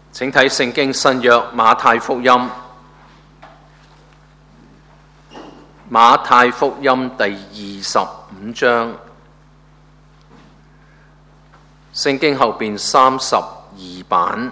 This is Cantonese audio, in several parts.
請睇聖經新約馬太福音，馬太福音第25章，聖經後邊32版，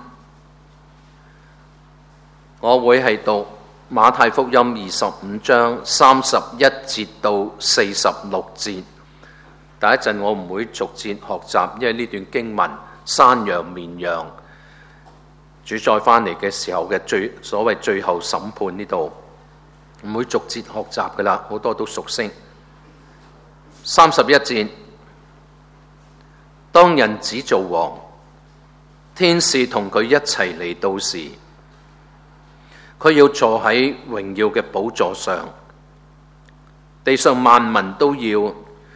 我會係讀馬太福音25章31節到46節。第一陣我唔會逐節學習，因為呢段經文山羊綿羊，主再返嚟嘅時候嘅所謂最後審判，呢度唔會逐節學習㗎喇，好多都熟悉。31節，當人子做王，天使同佢一齊嚟到時，佢要坐喺榮耀嘅寶座上，地上萬民都要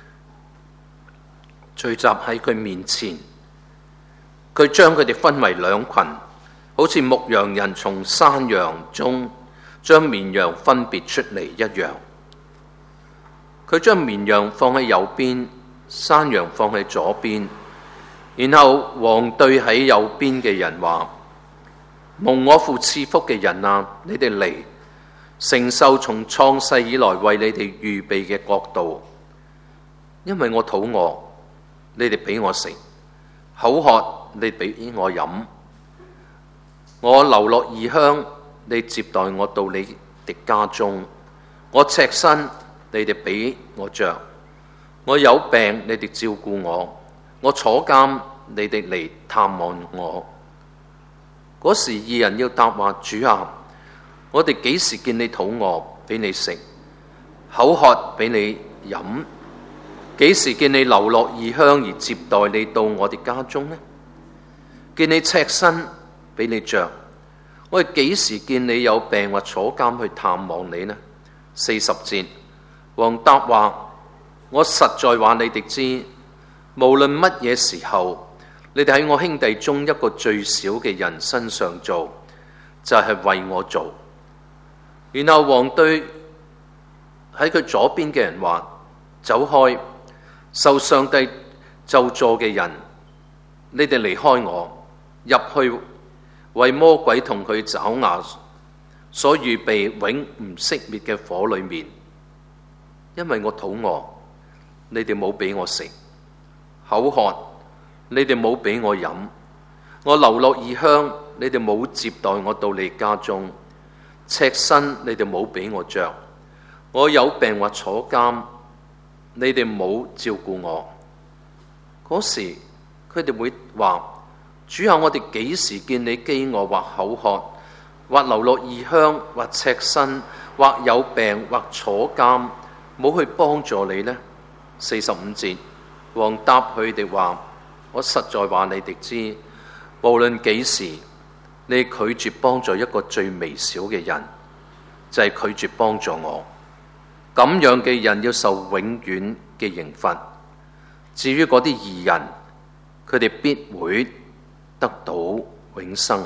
聚集喺佢面前，佢將佢哋分為兩群，好似牧羊人從山羊中將綿羊分別出嚟一樣。佢將綿羊放喺右邊，山羊放喺左邊。然後王對喺右邊嘅人話：蒙我父賜福嘅人啊，你哋嚟承受從創世以來為你哋預備嘅國度，因為我肚餓，你哋俾我食；口渴，你俾我飲；我流落異鄉，你接待我到你哋家中；我赤身，你哋俾我着；我有病，你哋照顧我；我坐監，你哋嚟探望我。嗰時義人要答話：主啊，我哋幾時見你肚餓俾你食，口渴俾你飲？幾時見你流落異鄉而接待你到我哋家中呢？見你赤身俾你着，我哋幾時見你有病或坐監去探望你呢？40節，王答話：我實在話你哋知，無論乜嘢時候，你哋喺我兄弟中一個最小嘅人身上做，就係為我做。然後王對喺佢左邊嘅人話：走開，受上帝咒詛嘅人，你哋離開我，入去為魔鬼同佢爪牙所預備永唔熄滅嘅火裏面。因為我肚餓，你哋冇俾我食；口渴，你哋冇俾我飲；我流落異鄉，你哋冇接待我到你家中；赤身，你哋冇俾我着；我有病或坐監，你哋冇照顧我。嗰時佢哋會話：主啊，我哋幾時見你飢餓或口渴，或流落異鄉，或赤身，或有病，或坐監，冇去幫助你呢？45節，王答佢哋話：我實在話你哋知，無論幾時你拒絕幫助一個最微小嘅人，就係拒絕幫助我。咁樣嘅人要受永遠嘅刑罰。至於嗰啲義人，佢哋必會得到永生。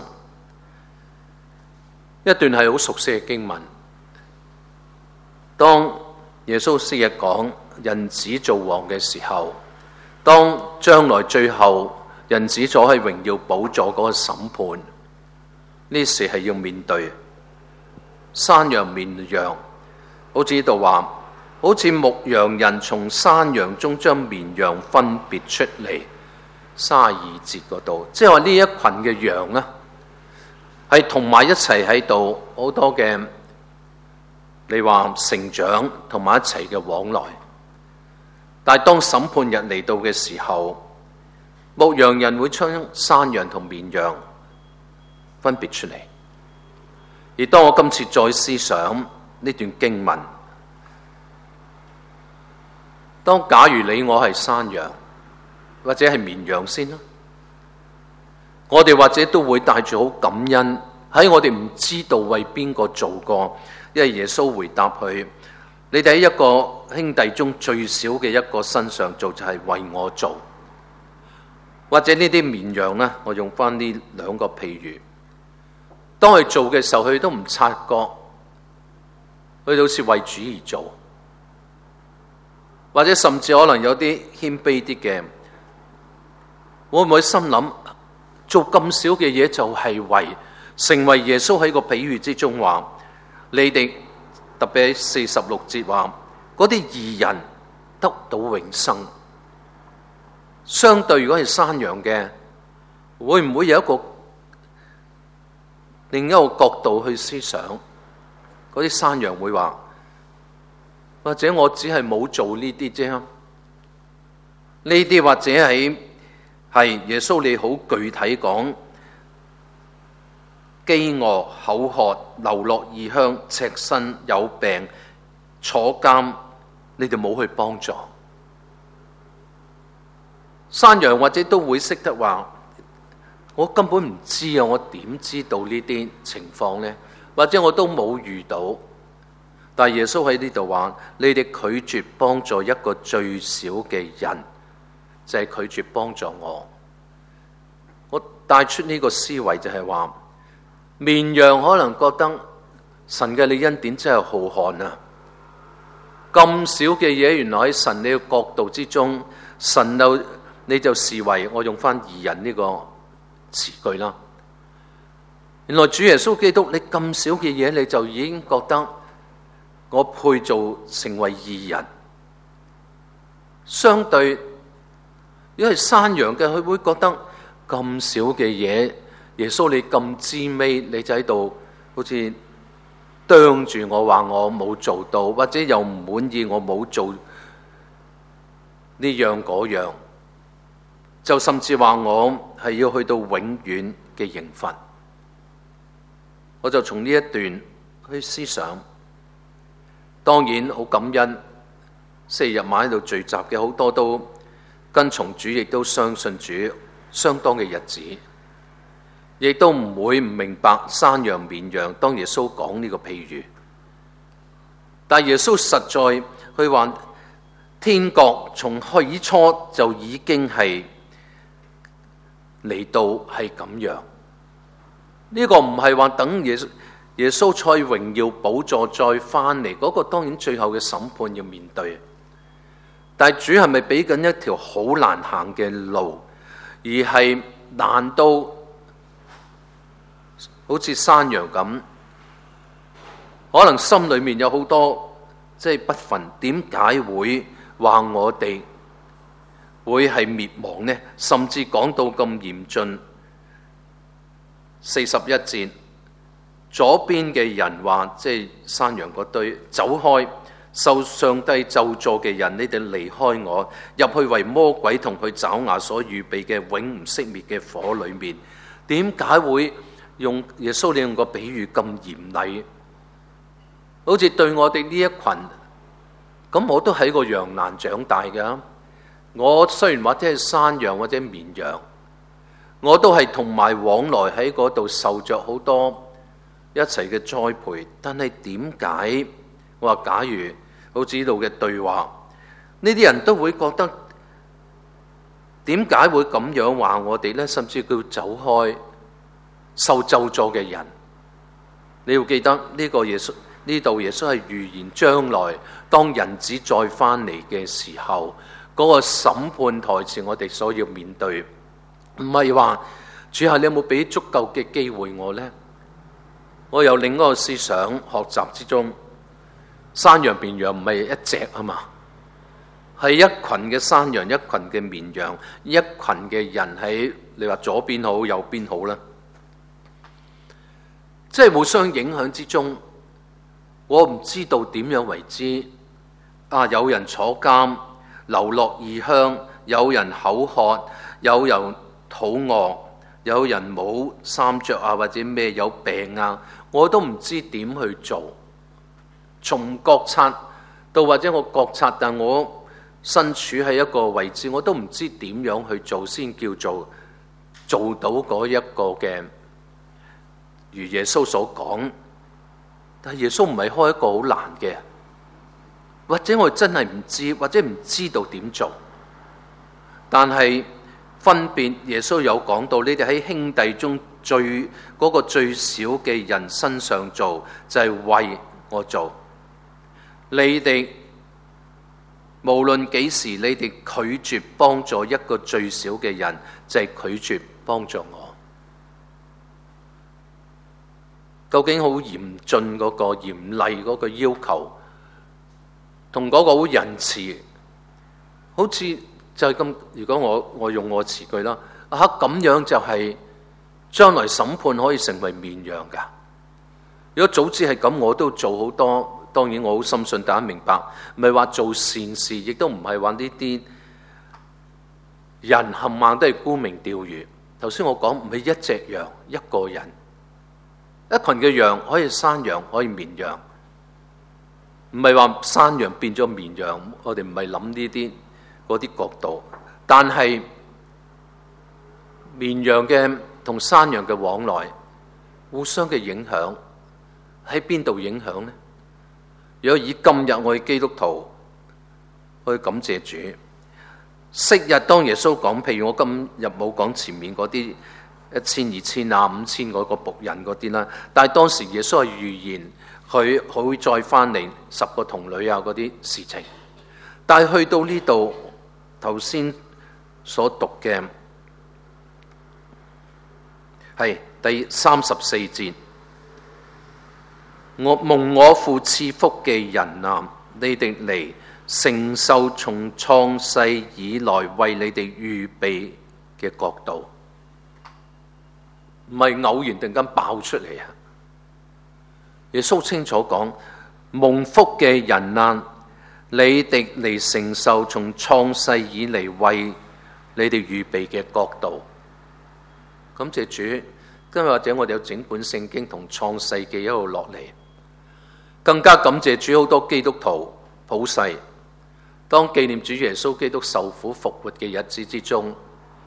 一段係好熟悉嘅經文。當耶穌昔日講人子做王嘅時候，當將來最後人子坐喺榮耀寶座嗰個審判，呢時係要面對山羊綿羊。好似呢度話，好似牧羊人從山羊中將綿羊分別出嚟。32節嗰度，即係話呢一群嘅羊啊，係同埋一齊喺度，好多嘅你話成長同埋一齊嘅往來。但係當審判日嚟到嘅時候，牧羊人會將山羊同綿羊分別出嚟。而當我今次再思想呢段經文，當假如你我係山羊或者係綿羊先啦，我哋或者都會帶住好感恩，喺我哋唔知道為邊個做過，因為耶穌回答佢：你哋喺一個兄弟中最小嘅一個身上做，就係為我做。或者呢啲綿羊呢，我用翻呢兩個譬喻，當佢做嘅時候，佢都唔察覺，佢好似為主而做，或者甚至可能有啲謙卑啲嘅，會唔會心諗做咁少嘅嘢，就係成為耶穌喺個比喻之中話，你哋特別喺46節話，嗰啲義人得到永生。相對如果係山羊嘅，會唔會有一個另一個角度去思想？嗰啲山羊會話，或者我只係冇做呢啲啫，呢啲或者係耶穌你好具體講，飢餓、口渴、流落異鄉、赤身、有病、坐監，你哋冇去幫助。山羊或者都會識得話，我根本唔知啊，我點知道呢啲情況呢？或者我都冇遇到。但係耶穌喺呢度話，你哋拒絕幫助一個最小嘅人，就係拒絕幫助我。我帶出呢個思維就係話，綿羊可能覺得神嘅恩典真係浩瀚啊！咁少嘅嘢，原來喺神你嘅角度之中，神你就視為，我用翻義人呢個詞句啦。原來主耶穌基督，你咁少嘅嘢，你就已經覺得我配做成為義人。相對，如果係山羊嘅，佢會覺得咁少嘅嘢，耶穌你咁滋味，你就喺度好似啄住我，話我冇做到，或者又唔滿意我冇做呢樣嗰樣，就甚至話我係要去到永遠嘅刑罰。我就從呢一段去思想，當然好感恩，星期日晚喺度聚集嘅好多都跟從主，亦都相信主相當嘅日子，亦都唔會唔明白山羊綿羊當耶穌講呢個譬喻。但耶穌實在佢話，天國從起初就已經係嚟到係咁樣。呢個唔係話等耶穌在榮耀寶座再翻嚟，嗰個當然最後嘅審判要面對。但係主係咪俾緊一條好難行嘅路，而係難到好似山羊咁，可能心裏面有好多不忿，點解會話我哋會係滅亡呢？甚至講到咁嚴峻。41節，左邊嘅人話，山羊嗰堆，走開，受上帝咒詛嘅人，你哋離開我，入去為魔鬼同佢爪牙所預備嘅永唔熄滅嘅火裏面。點解會用耶穌你用個比喻咁嚴厲？好似對我哋呢一群，咁我都喺個羊欄長大㗎。我雖然或者係山羊或者綿羊，我都係同埋往來喺嗰度受着好多一齊嘅栽培。但係點解我話假如好似呢度嘅對話，呢啲人都會覺得點解會咁樣話我哋呢？甚至叫走開受咒詛嘅人。你要記得呢個耶穌，呢度耶穌係預言將來當人子再翻嚟嘅時候，嗰個審判台前我哋所要面對。唔係話主啊，你有冇俾足夠嘅機會我呢？我有另一個思想學習之中，山羊綿羊唔係一隻啊嘛，係一群嘅山羊，一群嘅綿羊，一群嘅人喺你話左邊好右邊好啦，即係互相影響之中。我唔知道點樣為之啊！有人坐監、流落異鄉，有人口渴，有人肚餓，有人冇衫着啊，或者咩有病啊，我都唔知點去做。從覺察到或者我覺察，但我身處喺一個位置，我都唔知點樣去做先叫做到嗰一個嘅，如耶穌所講。但係耶穌唔係開一個好難嘅，或者我真係唔知，或者唔知道點做。但係分別耶穌有講到，你哋喺兄弟中嗰個最小嘅人身上做，就係為我做。你哋無論幾時，你哋拒絕幫助一個最小嘅人，就係拒絕幫助我。 究竟好嚴峻嗰個嚴厲嗰個要求，同嗰個好仁慈，好似就係咁。如果我用我詞句啦，咁樣就係將來審判可以成為綿羊噶。如果早知係咁，我都做好多。當然我好深信大家明白，唔係話做善事，亦都唔係話呢啲人冚唪唥都係沽名釣譽。頭先我講唔係一隻羊一個人，一群嘅羊可以山羊可以綿羊，唔係話山羊變咗綿羊。我哋唔係諗呢啲嗰啲角度，但係綿羊嘅同山羊嘅往來，互相嘅影響喺邊度影響呢？如果以今日我哋基督徒去感謝主，昔日當耶穌講，譬如我今日冇講前面嗰啲1000、2000啊、5000嗰個僕人嗰啲啦，但係當時耶穌係預言佢會再翻嚟10個童女啊嗰啲事情。但係去到呢度頭先所讀嘅係第34節。蒙我父賜福嘅人啊，你哋嚟承受從創世以來為你哋預備嘅國度，唔係偶然突然間爆出嚟啊！耶穌清楚講，蒙福嘅人啊，你哋嚟承受從創世以嚟為你哋預備嘅國度。感謝主，今日或者我哋有整本聖經同創世記一路落嚟。更加感謝主，好多基督徒普世，當紀念主耶穌基督受苦復活嘅日子之中，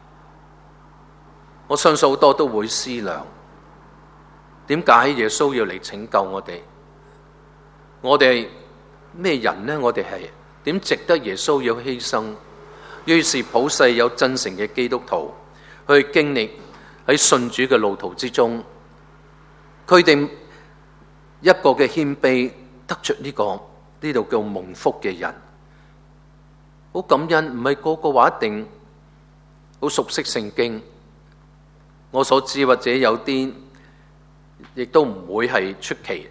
我相信好多都會思量，點解耶穌要嚟拯救我哋？我哋咩人呢？我哋係點值得耶穌要犧牲？於是普世有真誠嘅基督徒去經歷喺信主嘅路途之中，佢哋一個嘅謙卑，得着呢度叫蒙福嘅人，好感恩。唔係個個話一定好熟悉聖經，我所知或者有啲亦都唔會係出奇。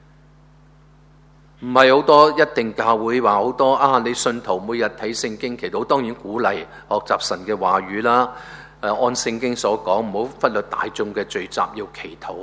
唔係好多一定教會話好多你信徒每日睇聖經祈禱，當然鼓勵學習神嘅話語啦。按聖經所講，唔好忽略大眾嘅聚集要祈禱。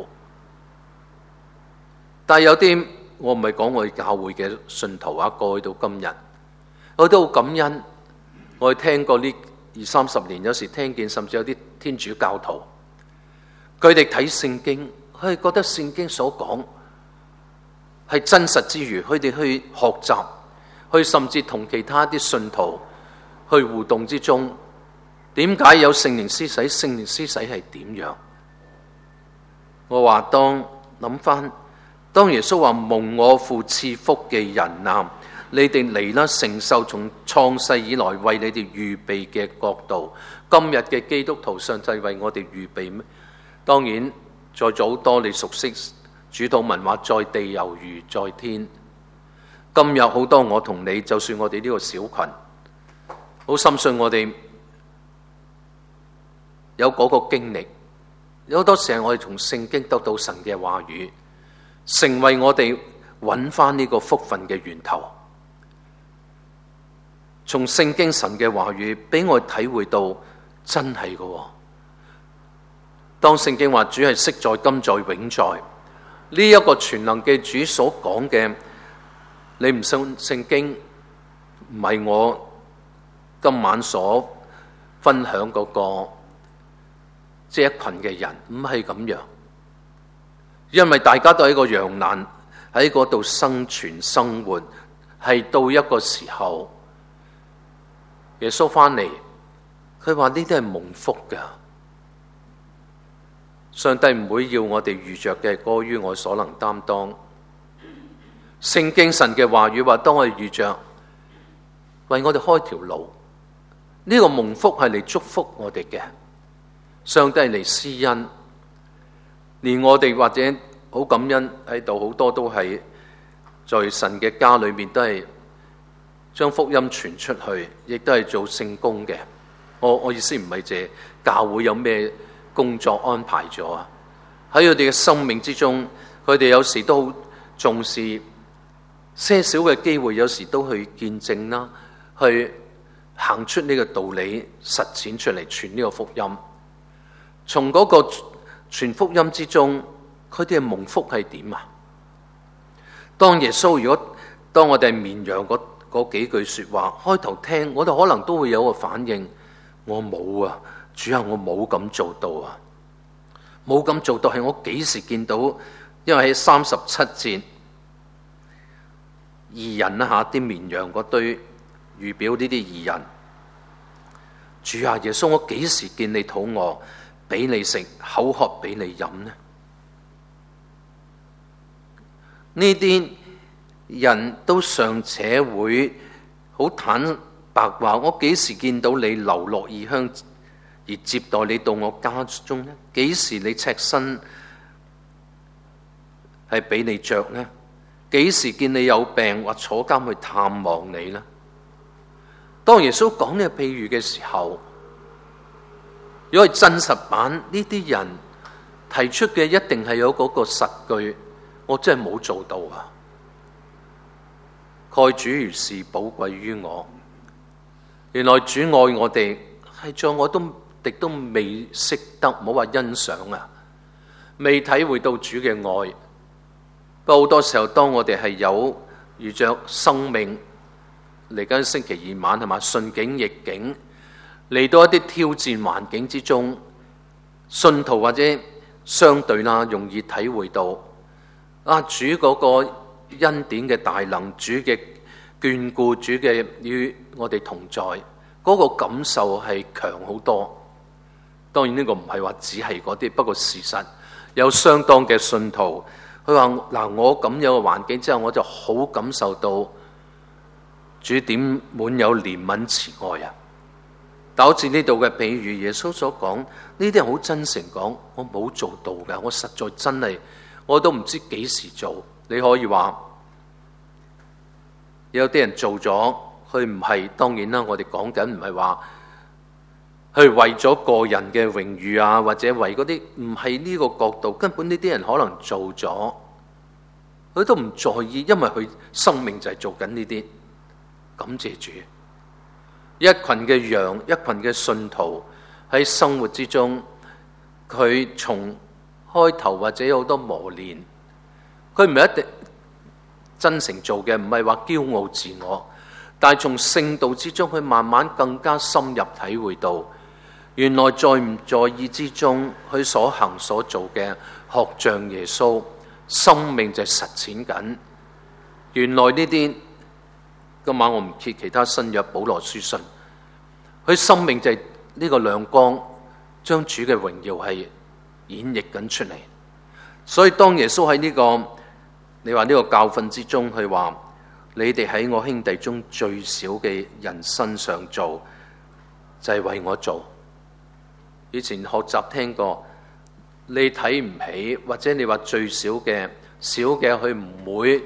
但係有啲，我唔係講我哋教會嘅信徒過去到今日，我都好感恩。我哋聽過呢20-30年，有時聽見甚至有啲天主教徒，佢哋睇聖經，佢哋覺得聖經所講係真實之餘，佢哋去學習，去甚至同其他啲信徒去互動之中，點解有聖靈施洗？聖靈施洗係點樣？我話當諗翻。當耶穌話蒙我父賜福嘅人啊，你哋嚟啦，承受從創世以來為你哋預備嘅國度。今日嘅基督徒，上帝為我哋預備咩？當然在座好多你熟悉主禱文話，在地猶如在天。今日好多我同你，就算我哋呢個小群，好深信我哋有嗰個經歷。有好多時候我哋從聖經得到神嘅話語，成為我哋揾翻呢個福分嘅源頭。從聖經神嘅話語俾我體會到真係嘅。當聖經話主係昔在今在永在，呢一個全能嘅主所講嘅，你唔信聖經，唔係我今晚所分享嗰個即係一群嘅人，唔係咁樣。因為大家都喺個羊欄喺嗰度生存生活，係到一個時候，耶穌翻嚟，佢話呢啲係蒙福噶。上帝唔會要我哋遇着嘅過於我所能擔當。聖經神嘅話語話，當我哋遇着，為我哋開條路，呢個蒙福係嚟祝福我哋嘅。上帝係嚟施恩。連我哋或者好感恩喺度，好多都係在神嘅家裏面，都係將福音傳出去，亦都係做聖工嘅。我意思唔係借教會有咩工作安排咗啊，喺佢哋嘅生命之中佢哋有時都好重視些少嘅機會，有時都去見證啦，去行出呢個道理，實踐出嚟傳呢個福音。從嗰個傳福音之中，佢哋嘅蒙福係點啊？當耶穌當我哋綿羊嗰幾句說話開頭聽，我哋可能都會有個反應，我冇啊，主啊，我冇咁做到啊，冇咁做到，係我幾時見到？因為喺37節，義人啦吓，啲綿羊嗰堆預表呢啲義人，主啊，耶穌，我幾時見你肚餓，俾你食，口渴俾你飲呢？呢啲人都尚且會好坦白話，我幾時見到你流落異鄉而接待你到我家中呢？幾時你赤身係俾你着呢？幾時見你有病或坐監去探望你呢？當耶穌講呢個譬喻嘅時候，如果係真實版，呢啲人提出嘅一定係有嗰個實據，我真係冇做到啊！蓋主如是寶貴於我，原來主愛我哋係在我亦都未識得，唔好話欣賞啊，未體會到主嘅愛。不過好多時候，當我哋係有遇着生命嚟緊星期二晚係嘛，順境逆境嚟到一啲挑戰環境之中，信徒或者相對啦，容易體會到主嗰個恩典嘅大能，主嘅眷顧，主嘅與我哋同在，嗰個感受係強好多。當然呢個唔係話只係嗰啲，不過事實有相當嘅信徒，佢話嗱，我咁樣嘅環境之後，我就好感受到主點滿有憐憫慈愛啊！但好似呢度嘅比喻，耶穌所講呢啲人好真誠講，我冇做到㗎，我實在真係我都唔知幾時做。你可以話有啲人做咗，佢唔係，當然啦，我哋講緊唔係話去為咗個人嘅榮譽啊，或者為嗰啲，唔係呢個角度。根本呢啲人可能做咗，佢都唔在意，因為佢生命就係做緊呢啲。感謝主，一群嘅羊，一群嘅信徒喺生活之中，佢從開頭或者有好多磨練，佢唔係一定真誠做嘅，唔係話驕傲自我，但係從聖道之中，佢慢慢更加深入體會到，原來在唔在意之中，佢所行所做嘅學像耶穌，生命就係實踐緊。原來呢啲，今晚我唔揭其他新約保羅書信，佢生命就係呢個亮光，將主嘅榮耀係演繹緊出嚟。所以當耶穌喺呢個你話呢個教訓之中，佢話你哋喺我兄弟中最少嘅人身上做，就係為我做。以前學習聽過，你睇唔起，或者你話最少嘅佢唔會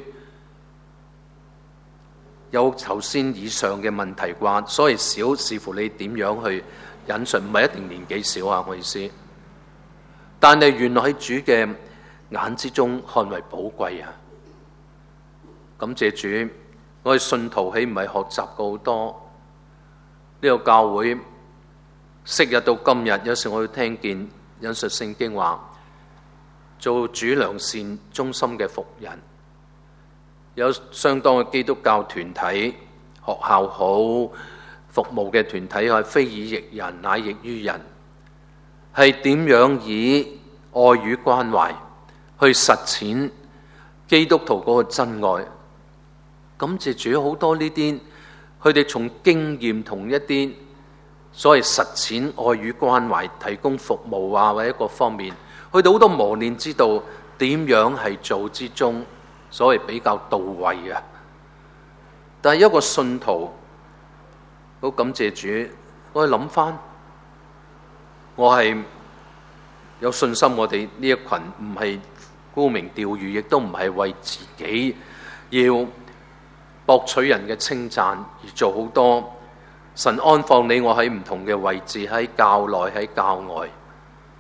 有頭先以上嘅問題啩。所以少視乎你點樣去引述，唔係一定年紀少啊，我意思。但係原來喺主嘅眼之中看為寶貴啊！感謝主，我哋信徒豈唔係學習過好多？呢個教會昔日到今日，有時我會聽見引述聖經話，做主良善忠心嘅僕人，有相當嘅基督教團體、學校好服務嘅團體，係非以役人，乃役於人，係點樣以愛與關懷去實踐基督徒嗰個真愛。感謝主，好多呢啲佢哋從經驗同一啲所謂實踐愛與關懷提供服務啊，或者各方面，去到好多磨練，知道點樣係做之中所謂比較到位啊。但係一個信徒好感謝主，我哋諗翻，我係有信心，我哋呢一群唔係沽名釣譽，亦都唔係為自己要博取人嘅稱讚而做好多。神安放你我喺唔同嘅位置，喺教內喺教外，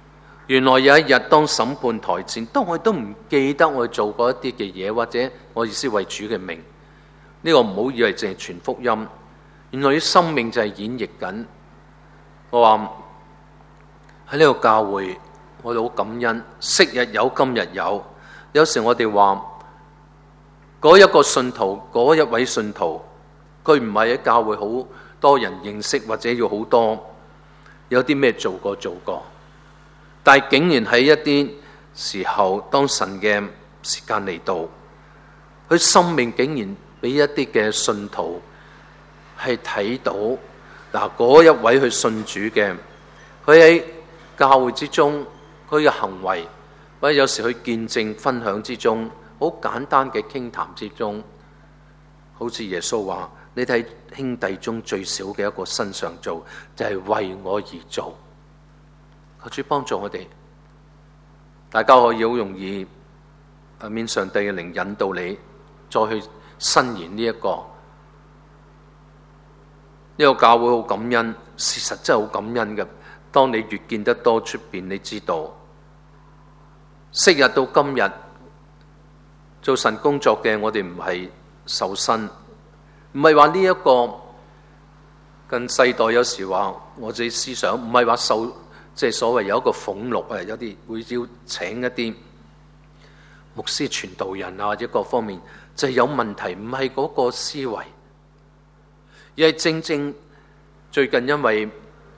原來有一日當審判台前，當我都唔記得我做過一啲嘅嘢，或者我意思為主嘅名，呢個唔好以為淨係傳福音，原來啲生命就係演繹緊。我話喺呢個教會，我哋好感恩，昔日有，今日有。有時我哋話嗰一個信徒，嗰一位信徒，佢唔係喺教會好多人認識，或者要好多有啲咩做過，但係竟然喺一啲時候，當神嘅時間嚟到，佢生命竟然俾一啲嘅信徒係睇到，嗱，嗰一位去信主嘅，佢喺教會之中，佢嘅行為，或者有時去見證分享之中，好簡單嘅傾談之中，好似耶穌話：你睇兄弟中最小嘅一個身上做，就係為我而做。求主幫助我哋，大家可以好容易免上帝嘅靈引導你，再去伸延呢個教會好感恩，事實真係好感恩嘅。當你越見得多出邊，你知道昔日到今日做神工作嘅，我哋唔係受薪，唔係話呢一個近世代有時話我自己思想，唔係話受。即係所謂有一個俸祿啊，有啲會要請一啲牧師傳道人啊，或者各方面就係有問題，唔係嗰個思維，而係正正最近因為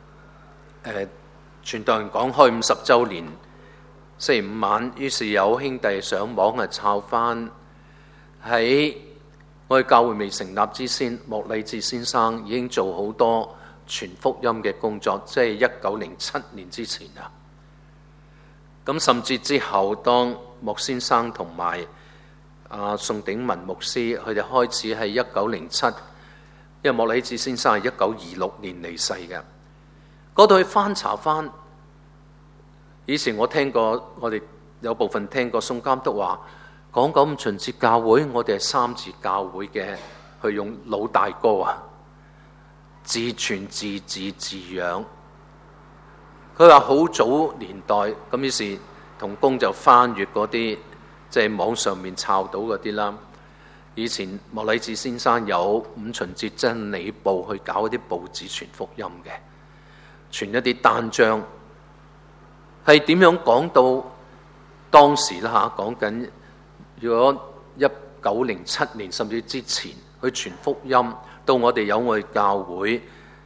傳道人講開50週年，星期五晚，於是有兄弟上網啊抄翻喺我哋教會未成立之前，莫禮志先生已經做好多傳福音嘅工作，即係1907年之前啊。咁甚至之後，當莫先生同埋宋鼎文牧師，佢哋開始係1907，因為莫禮志先生係1926年離世嘅。嗰度去翻查翻，以前我聽過，我哋有部分聽過宋監督話講咁旬節教會，我哋係三自教會嘅，去用老大哥啊。自傳自治自養，佢話好早年代咁，於是同工就翻閱嗰啲即係網上面抄到嗰啲啦。以前莫禮志先生有五旬節真理報去搞一啲報紙傳福音嘅，傳一啲單張，係點樣講到當時啦嚇？講緊如果1907年甚至之前去傳福音。到我哋有我哋教會，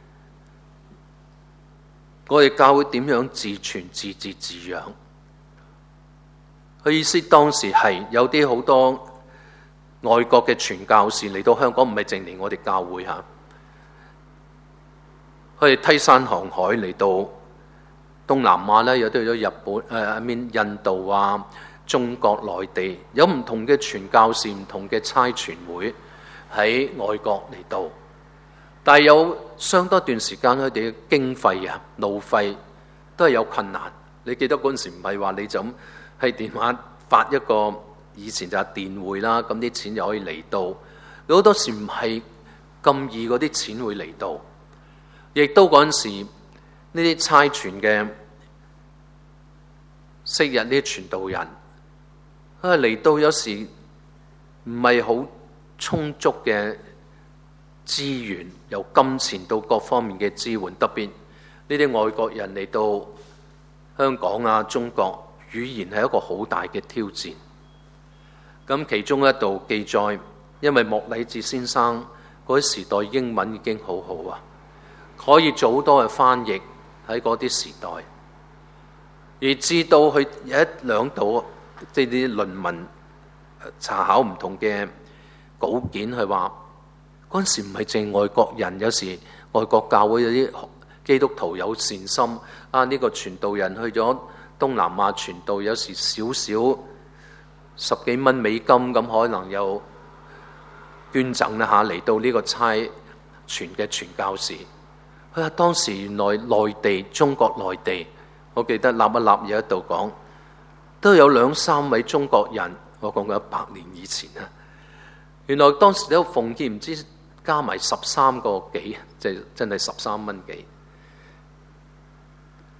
我哋教會點樣自傳自治自養？佢意思當時係有啲好多外國嘅傳教士嚟到香港，唔係淨嚟我哋教會嚇，佢哋梯山航海嚟到東南亞咧，有啲去咗日本、印度啊、中國內地，有唔同嘅傳教士、唔同嘅差傳會。喺外國嚟到，但係有相當段時間，佢哋嘅經費啊、路費都係有困難。你記得嗰陣時唔係話你就咁喺電話發一個，以前就係電匯啦，咁啲錢就可以嚟到。好多時唔係咁易，嗰啲錢會嚟到。亦都嗰陣時呢啲差傳嘅昔日呢啲傳道人，佢嚟到有時唔係好充足嘅資源，由金錢到各方面嘅支援，特別呢啲外國人嚟到香港啊、中國，語言係一個好大嘅挑戰。咁其中一度記載，因為莫禮志先生嗰啲時代英文已經好好啊，可以做好多嘅翻譯喺嗰啲時代，而至到佢有一兩度即係啲論文查考唔同嘅稿件，係話嗰陣時唔係淨外國人，有時外國教會有啲基督徒有善心啊，呢個傳道人去咗東南亞傳道，有時少少10幾蚊美金咁，可能有捐贈一下嚟到呢個差傳嘅傳教士。佢話當時原來內地中國內地，我記得立一立有一度講都有2-3位中國人，我講過100年以前啊。原來當時都奉獻唔知加埋13個幾，即係真係13蚊幾。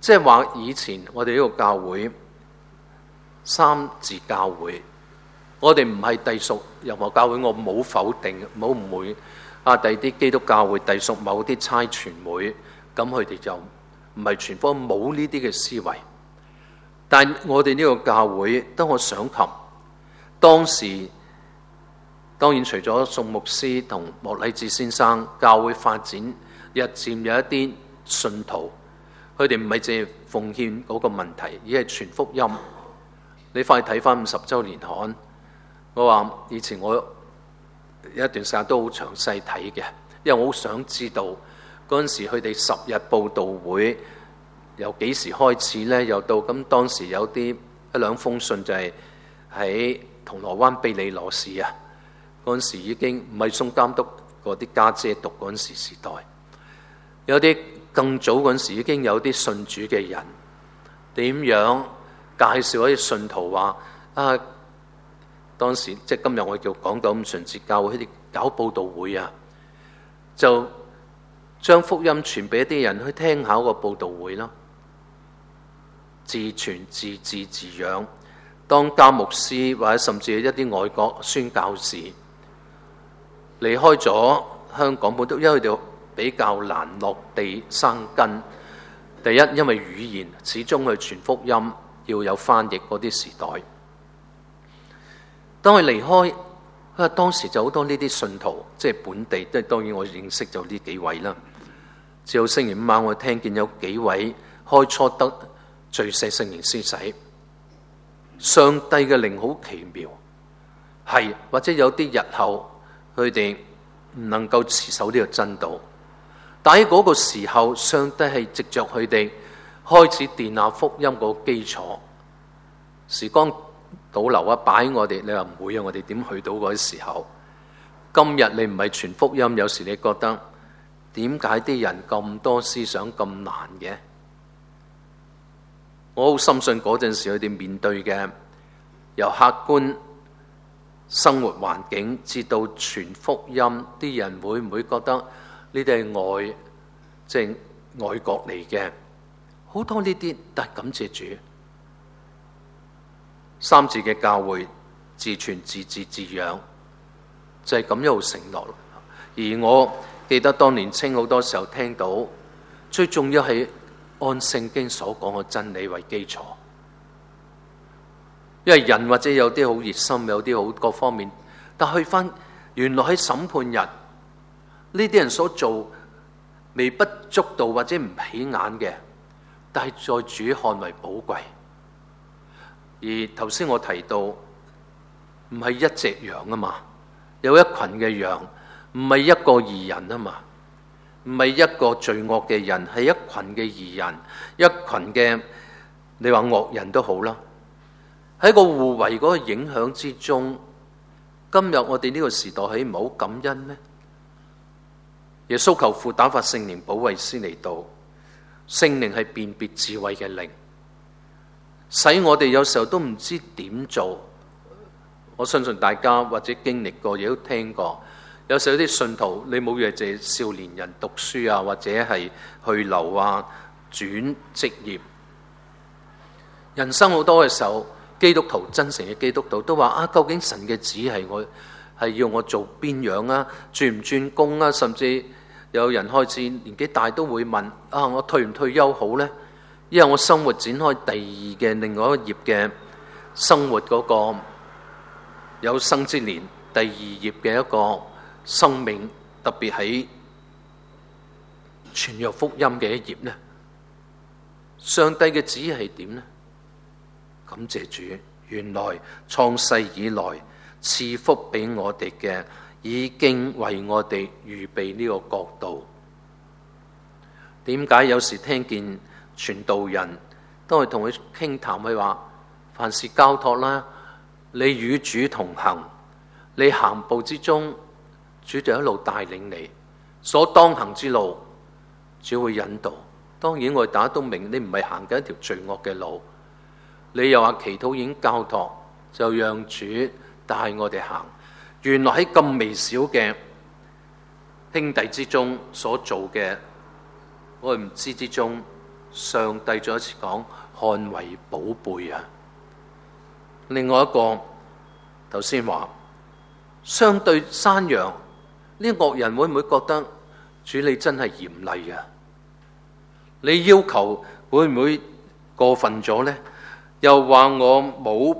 即係話以前我哋呢個教會三自教會，我哋唔係隸屬任何教會，我冇否定，冇誤會。第二啲基督教會隸屬某啲差傳會，咁佢哋就唔係傳福音，冇呢啲嘅思維。但係我哋呢個教會，當我想及當時，當然除咗宋牧師同莫禮志先生，教會發展日漸有一啲信徒，佢哋唔係淨係奉獻嗰個問題，而係傳福音。你快睇翻50週年刊，我話以前我有一段時間都好詳細睇嘅，因為我好想知道嗰陣時佢哋10日佈道會由幾時開始呢？又到咁當時有一兩封信就係喺銅鑼灣庇理羅士啊，嗰陣時已經唔係宋監督嗰啲家姐讀嗰陣時時代，有啲更早嗰陣時已經有啲信主嘅人點樣介紹一啲信徒話當時即係今日我叫講到咁順節教會佢哋搞佈道會啊，就將福音傳俾一啲人去聽下個佈道會咯，自傳自治自養。當家牧師或者甚至一啲外國宣教士離開咗香港本土，因為佢哋比較難落地生根。第一，因為語言始終去傳福音要有翻譯嗰啲時代。當佢離開，當時就好多呢啲信徒，即係本地，即係當然我認識就呢幾位啦。直到星期五晚，我聽見有幾位開初得最細聖靈施洗，上帝嘅靈好奇妙，係或者有啲日後佢哋唔能夠持守呢個真道，但喺嗰個時候，上帝係藉着佢哋開始奠立福音個基礎。時光倒流啊，擺我哋，你話唔會啊？我哋點去到嗰時候？今日你唔係傳福音，有時你覺得點解啲人咁多思想咁難嘅？我好深信嗰陣時佢哋面對嘅由客觀生活環境至到傳福音，啲人會唔會覺得呢啲係外國嚟嘅？好多呢啲，但係感謝主，三自嘅教會自傳自治自養，就係咁一路承諾。而我記得當年青好多時候聽到，最重要係按聖經所講嘅真理為基礎。因為人或者有啲好熱心，有啲好各方面，但去翻原來喺審判日，呢啲人所做微不足道或者唔起眼嘅，但係在主看為寶貴。而頭先我提到，唔係一隻羊啊嘛，有一群嘅羊，唔係一個義人啊嘛，唔係一個罪惡嘅人，係一群嘅義人，一群嘅你話惡人都好啦。喺個互為嗰個影響之中，今日我哋呢個時代係唔好感恩咩？耶穌求父打發聖靈保惠師嚟到，聖靈係辨別智慧嘅靈，使我哋有時候都唔知點做。我相信大家或者經歷過，亦都聽過，有時候啲信徒你冇嘢，就係少年人讀書啊，或者係去留啊，轉職業，人生好多嘅時候。基督徒真誠嘅基督徒都話究竟神嘅旨係要我做邊樣啊？轉唔轉工啊？甚至有人開始年紀大都會問我退唔退休好呢？因為我生活展開第二嘅另外一頁嘅生活嗰個有生之年第二頁嘅一個生命，特別喺傳揚福音嘅一頁呢？上帝嘅旨意係點呢？感謝主，原來創世以來賜福俾我哋嘅，已經為我哋預備呢個國度。點解有時聽見傳道人當我同佢傾談，佢話凡事交託啦，你與主同行，你行步之中，主就一路帶領你，所當行之路，主會引導。當然我哋大家都明，你唔係行緊一條罪惡嘅路。你又話祈禱已經交託，就讓主帶我哋行。原來喺咁微小嘅兄弟之中所做嘅，我哋唔知之中， 上帝再一次講看為寶貝啊。另外一個頭先話相對山羊，呢惡人會唔會覺得主你真係嚴厲啊？你要求會唔會過分咗呢？又話我冇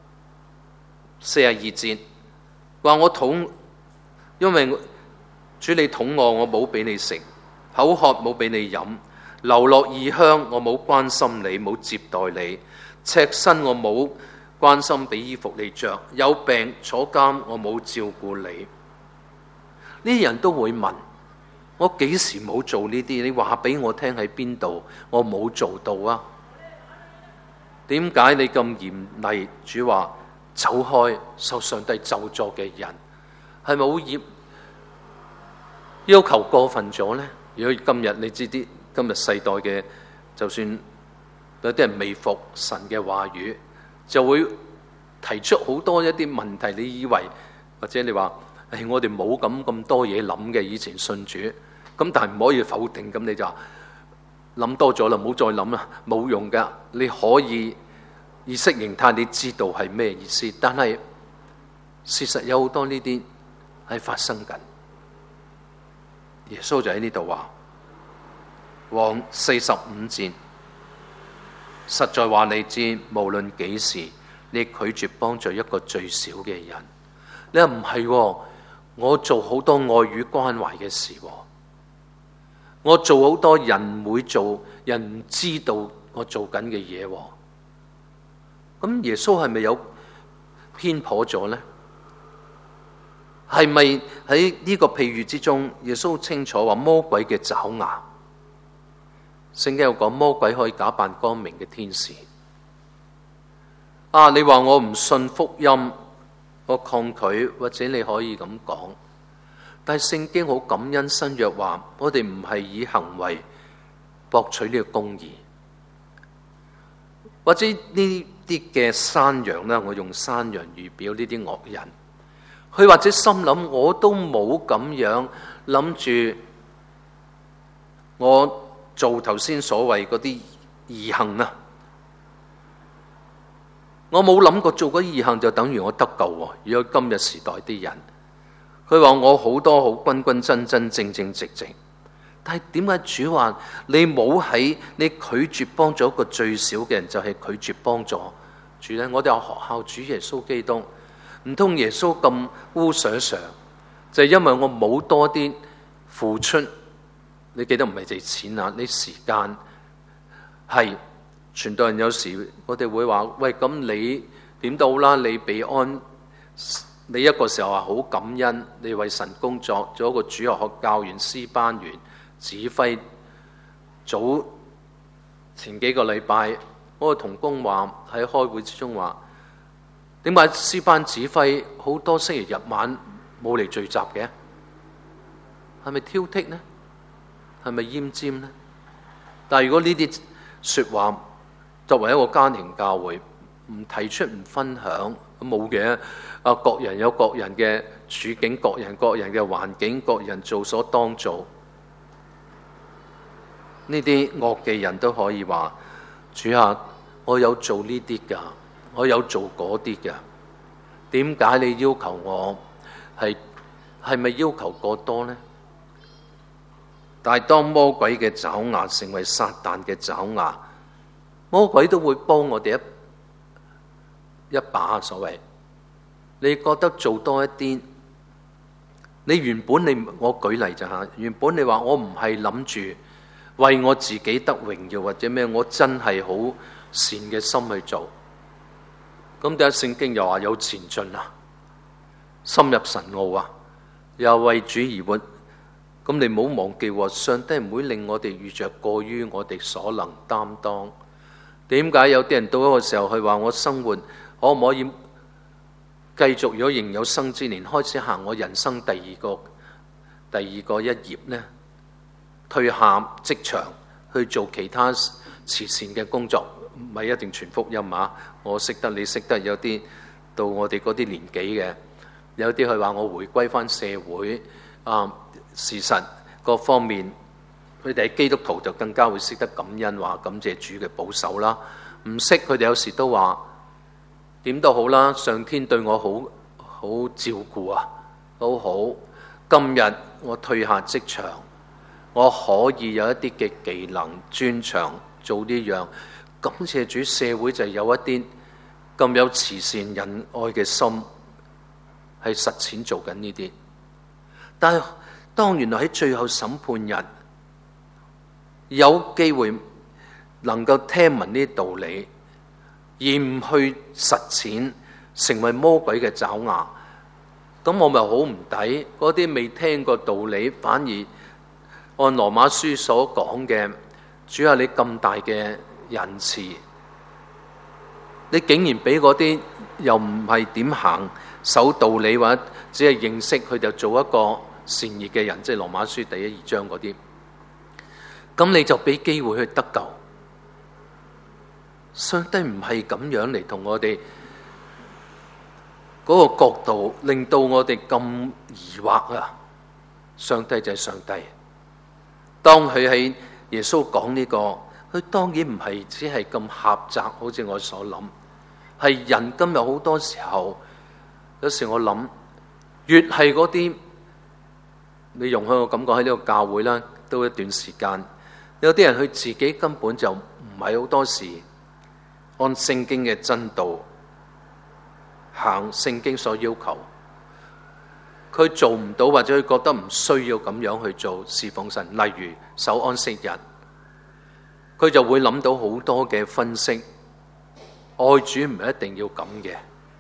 42節，話我肚，因為主你肚餓，我冇俾你食；口渴冇俾你飲；流落異鄉，我冇關心你，冇接待你；赤身我冇關心俾衣服你着；有病坐監，我冇照顧你。呢啲人都會問：我幾時冇做呢啲？你話俾我聽喺邊度？我冇做到啊！點解你咁嚴厲？主話走開，受上帝咒詛嘅人，係咪好要求過分咗呢？如果今日你知啲今日世代嘅，就算有啲人未服神嘅話語，就會提出好多一啲問題。你以為或者你話，我哋冇咁多嘢諗嘅，以前信主，咁但係唔可以否定。咁你就話諗多咗啦，唔好再諗啦，冇用噶。你可以意識形態，你知道係咩意思，但係事實有好多呢啲係發生緊。耶穌就喺呢度話，往45節，實在話你知，無論幾時，你拒絕幫助一個最小嘅人。你話唔係，我做好多愛與關懷嘅事，我做好多人唔會做，人唔知道我做緊嘅嘢。咁耶穌係咪有偏頗咗呢？係咪喺呢個譬喻之中，耶穌清楚話魔鬼嘅爪牙？聖經有講魔鬼可以假扮光明嘅天使。你話我唔信福音，我抗拒，或者你可以咁講。但係聖經好感恩新約話，我哋唔係以行為博取呢個公義。或者呢啲嘅山羊啦，我用山羊預表呢啲惡人。佢或者心諗，我都冇咁樣諗住，我做頭先所謂嗰啲義行啊，我冇諗過做嗰義行就等於我得救喎。如果今日時代啲人，佢話我好多好君君真真正正直直，但係點解主話你冇喺你拒絕幫助一個最小嘅人，就係拒絕幫助主呢？我哋有學校主耶穌基督。唔通耶穌咁污穢穢，就係因為我冇多啲付出？你記得唔係淨係錢啊，你時間係傳道人。有時我哋會話：喂，咁你點都好啦，你被安，你一個時候話好感恩，你為神工作，做一個主日學教員、詩班員、指揮。早前幾個禮拜，我個同工話喺開會之中話：點解詩班指揮好多星期日晚冇嚟聚集嘅？係咪挑剔呢？係咪奄尖呢？但係如果呢啲說話作為一個家庭教會，唔提出唔分享，冇嘅。各人有各人嘅處境，各人嘅環境，各人做所當做。呢啲惡嘅人都可以話：主啊，我有做呢啲㗎。我有做嗰啲嘅，點解你要求我係咪要求過多呢？但係當魔鬼嘅爪牙成為撒旦嘅爪牙，魔鬼都會幫我哋一把。所謂你覺得做多一啲，你原本我舉例就嚇，原本你話我唔係諗住為我自己得榮耀或者咩，我真係好善嘅心去做。咁第一聖經又話有前進啊，深入神奧啊，又為主而活。咁你唔好忘記喎，上帝唔會令我哋遇着過於我哋所能擔當。點解有啲人到一個時候去話我生活可唔可以繼續？如果仍有生之年開始行我人生第二個一頁呢？退下職場去做其他慈善嘅工作。唔係一定全福音啊！我識得你識得，有啲到我哋嗰啲年紀嘅，有啲佢話我回歸返社會啊。事實各方面佢哋喺基督徒就更加會識得感恩，話感謝主嘅保守啦。唔識佢哋有時都話點都好啦，上天對我好照顧啊，都好。今日我退下職場，我可以有一啲嘅技能專長做呢樣，感謝主。社會就有一啲咁有慈善仁愛嘅心，係實踐做緊呢啲。但係當原來喺最後審判日有機會能夠聽聞呢啲道理，而唔去實踐，成為魔鬼嘅爪牙，咁我咪好唔抵？嗰啲未聽過道理，反而按羅馬書所講嘅，主啊，你咁大嘅仁慈，你竟然俾嗰啲又唔係點行守道理，或者只係認識佢就做一個善意嘅人，即係羅馬書第1、2章嗰啲，咁你就俾機會去得救。上帝唔係咁樣嚟同我哋嗰個角度，令到我哋咁疑惑啊！上帝就係上帝。當佢喺耶穌講呢個，佢當然唔係只係咁狹窄，好似我所諗。係人今日好多時候，有時我諗，越係嗰啲，你容許我感覺喺呢個教會啦，都一段時間，有啲人佢自己根本就唔係好多時按聖經嘅真道行聖經所要求，佢做唔到，或者佢覺得唔需要咁樣去做侍奉神。例如守安息日，佢就會諗到好多嘅分析，愛主唔係一定要咁嘅，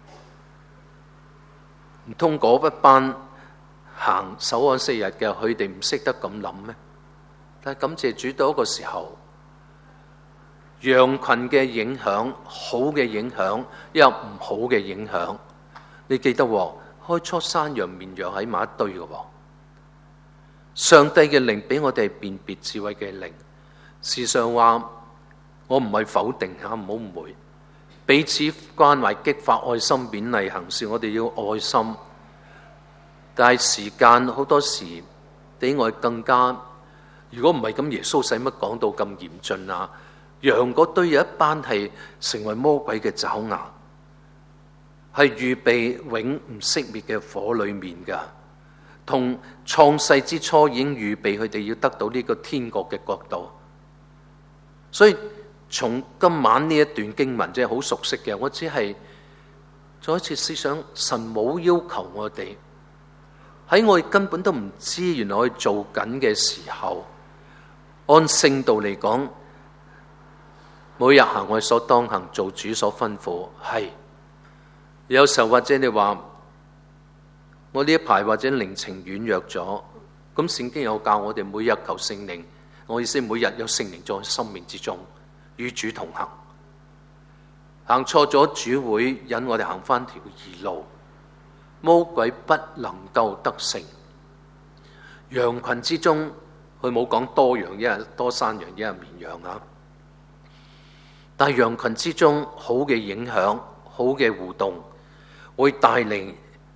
唔通嗰一班行守安息日嘅，佢哋唔識得咁諗咩？但係感謝主，到一個時候，羊群嘅影響，好嘅影響，又唔好嘅影響。你記得開初山羊綿羊喺埋一堆嘅。上帝嘅靈俾我哋辨別智慧嘅靈。事實上話，我唔係否定吓，唔好誤會。彼此關懷、激發愛心、勉勵行事，我哋要愛心。但係時間好多時比我更加，如果唔係咁，耶穌使乜講到咁嚴峻啊？羊嗰堆有一班係成為魔鬼嘅爪牙，係預備永唔熄滅嘅火裏面噶，同創世之初已經預備佢哋要得到呢個天國嘅國度。所以從今晚呢一段經文即係好熟悉嘅，我只係再一次思想，神冇要求我哋喺我哋根本都唔知原來我哋做緊嘅時候，按聖道嚟講，每日行我哋所當行，做主所吩咐。係有時候或者你話我呢一排或者靈情軟弱咗，咁聖經有教我哋每日求聖靈，我意思每日有聖靈在生命之中與主同行。行錯咗，主會引我哋行翻條義路，魔鬼不能夠得勝。羊群之中，佢冇講多羊一日多山羊一日綿羊啊。但係羊群之中好嘅影響，好嘅互動，會帶領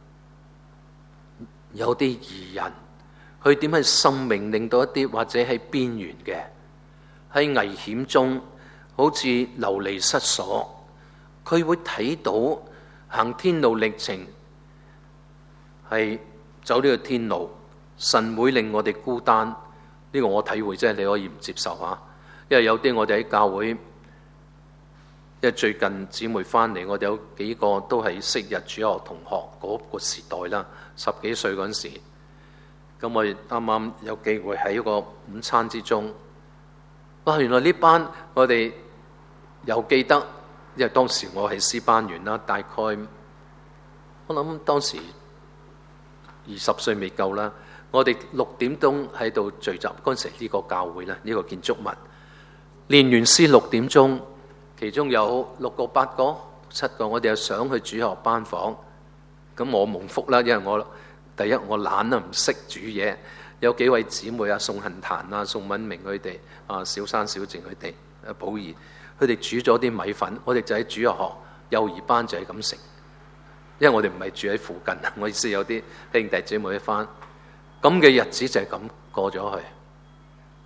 有啲義人去點喺生命，令到一啲或者喺邊緣嘅，喺危險中好似流離失所，佢會睇到行天路歷程係走呢個天路，神會令我哋孤單。呢個我體會啫，你可以唔接受啊，因為有啲我哋喺教會。因為最近姊妹翻嚟，我哋有幾個都係昔日主學同學嗰個時代啦，10幾歲嗰陣時，咁我哋啱啱有機會喺一個午餐之中，哇！原來呢班我哋又記得，因為當時我係師班員啦，大概我諗當時20歲未夠啦，我哋6點鐘喺度聚集，嗰陣時呢個教會啦，呢個建築物練完詩6點鐘。其中有6個、8個、7個，我哋又想去主學班房。咁我蒙福啦，因為我第一我懶啦，唔識煮嘢。有幾位姊妹啊，宋恨壇啊、宋敏明佢哋啊、小山小靜佢哋、寶儀，佢哋煮咗啲米粉，我哋就喺主日學幼兒班就係咁食。因為我哋唔係住喺附近，我意思有啲兄弟姊妹翻，咁嘅日子就係咁過咗去。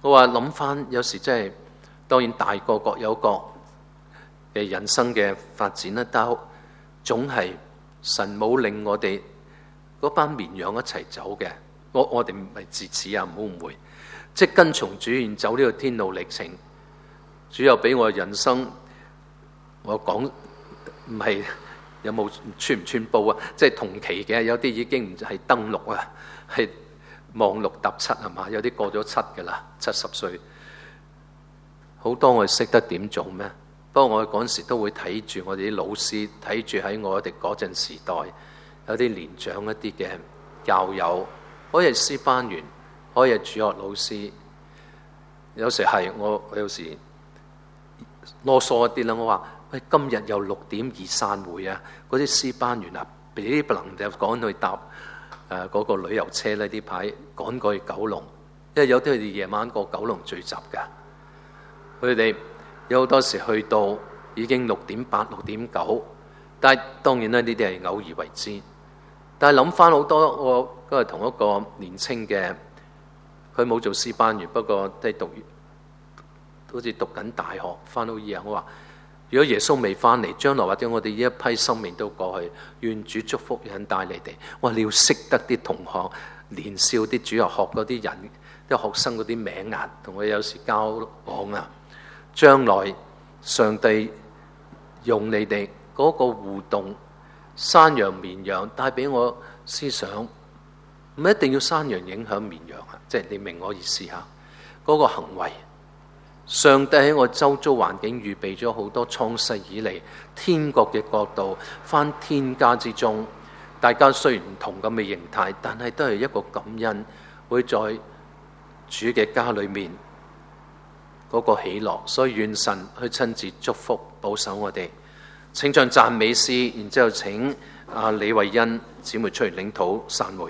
我話諗翻，有時真係當然大個各有各嘅人生嘅發展啦，但總係神冇令我哋嗰班綿羊一齊走嘅。我哋唔係自恃啊，唔好誤會。即係跟從主然走呢個天路歷程，主又俾我人生，我講唔係有冇穿唔穿煲啊？即係同期嘅，有啲已經唔係登陸啊，係望六踏七係嘛？有啲過咗7㗎啦，70歲，好多我哋識得點做咩？不過我嗰陣時都會睇住我哋啲老師，睇住喺我哋嗰陣時代有啲年長一啲嘅教友，可以係師班員，可以係主學老師。有時係我有時囉嗦一啲啦，我話喂，今日有6點2散會啊！嗰啲師班員啊，俾不能就趕去搭嗰個旅遊車呢，啲牌趕過去九龍，因為有啲佢哋夜晚過九龍聚集㗎。佢哋有好多時去到已經6點8、6點9，但係當然啦，呢啲係偶爾為之。但係諗翻好多，我嗰日同一個年青嘅，佢冇做師班員，不過都係好似讀緊大學，翻到醫啊。我話：如果耶穌未翻嚟，將來或者我哋呢一批生命都過去，願主祝福引帶你哋。我話你要識得啲同學，年少啲主日學嗰啲人，啲學生嗰啲名啊，同佢有時交往啊。將來上帝用你哋嗰個互動，山羊綿羊帶俾我思想，唔一定要山羊影響綿羊啊，即係你明我意思嚇。嗰個行為，上帝喺我周遭環境預備咗好多創世以嚟天國嘅國度，返天家之中，大家雖然唔同咁嘅形態，但係都係一個感恩，會在主嘅家裏面嗰個喜樂，所以願神去親自祝福保守我哋。請唱讚美詩，然之後請李慧欣姊妹出嚟領禱散會。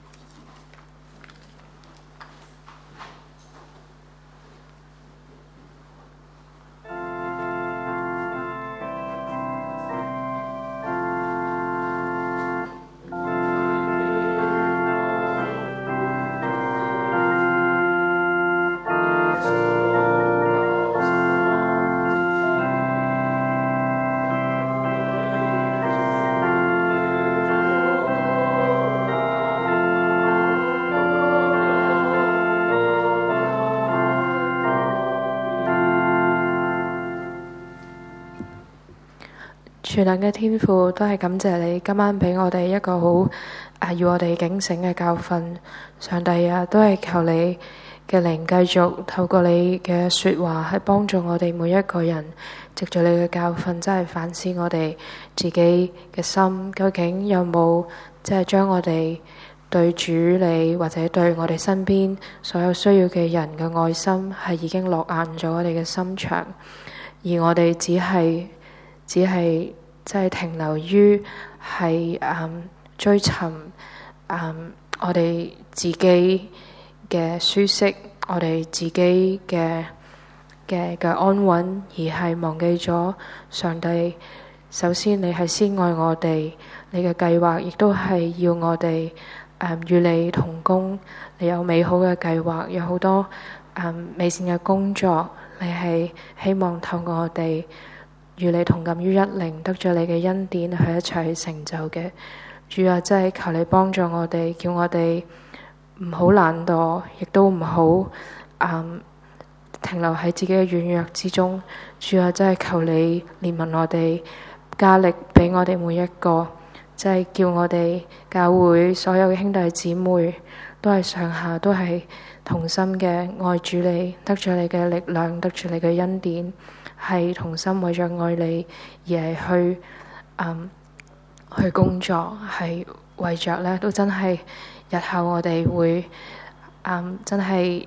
全能嘅天父，都係感謝你今晚俾我哋一個好要我哋警醒嘅教訓。上帝啊，都係求你嘅靈繼續透過你嘅說話，係幫助我哋每一個人，藉住你嘅教訓，真係反思我哋自己嘅心，究竟有冇即係將我哋對主你或者對我哋身邊所有需要嘅人嘅愛心，係已經落硬咗我哋嘅心腸，而我哋只係即係停留於係追尋我哋自己嘅舒適，我哋自己嘅安穩，而係忘記咗上帝。首先你係先愛我哋，你嘅計劃亦都係要我哋與你同工，你有美好嘅計劃，有好多美善嘅工作，你係希望透過我哋與你同感於一靈，得咗你嘅恩典去一齊去成就嘅。主啊，真係求你幫助我哋，叫我哋唔好懶惰，亦都唔好停留喺自己嘅軟弱之中。主啊，真係求你憐憫我哋，加力俾我哋每一個，真係叫我哋教會所有嘅兄弟姊妹都係上下都係同心嘅愛主你，得咗你嘅力量，得住你嘅恩典，係同心為咗愛你而係去工作，係為着咧都真係日後我哋會真係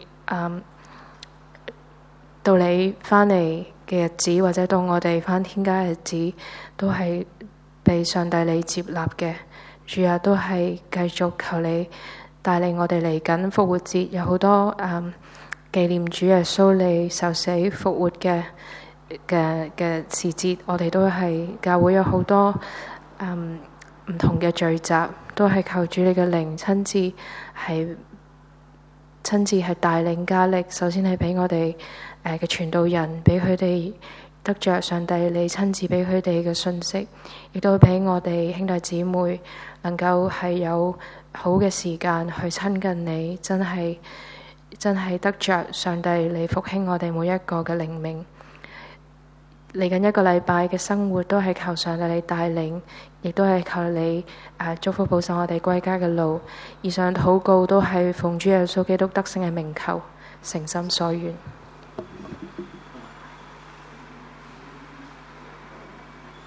到你翻嚟嘅日子，或者到我哋翻天家嘅日子，都係被上帝你接納嘅。主啊，都係繼續求你帶領我哋嚟緊復活節，有好多紀念主耶穌你受死復活嘅時節，我哋都係教會有好多唔同嘅聚集，都係求主你嘅靈親自係親自係帶領加力，首先係俾我哋嘅傳道人，俾佢哋得着上帝你親自俾佢哋嘅信息，亦都俾我哋兄弟姊妹能夠係有好嘅時間去親近你，真係得着上帝你復興我哋每一個嘅靈命。嚟緊一個禮拜嘅生活都係求上帝你帶領，亦都係求你祝福保守我哋歸家嘅路。以上禱告都係奉主耶穌基督得勝嘅名求，誠心所願。